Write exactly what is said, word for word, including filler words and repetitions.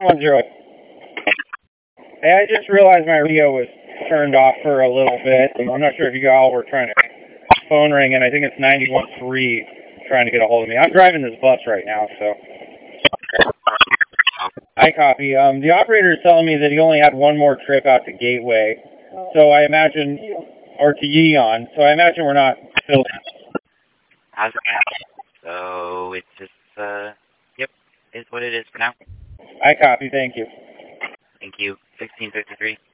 one zero. Hey, I just realized my radio was turned off for a little bit. I'm not sure if you all were trying to phone ring, and I think it's ninety-one three trying to get a hold of me. I'm driving this bus right now, so. I copy. Um, the operator is telling me that he only had one more trip out to Gateway, so I imagine, or to Yeon, so I imagine we're not filled. How's it going? So it's just, uh, yep, is what it is for now. I copy. Thank you. Thank you. sixteen fifty-three.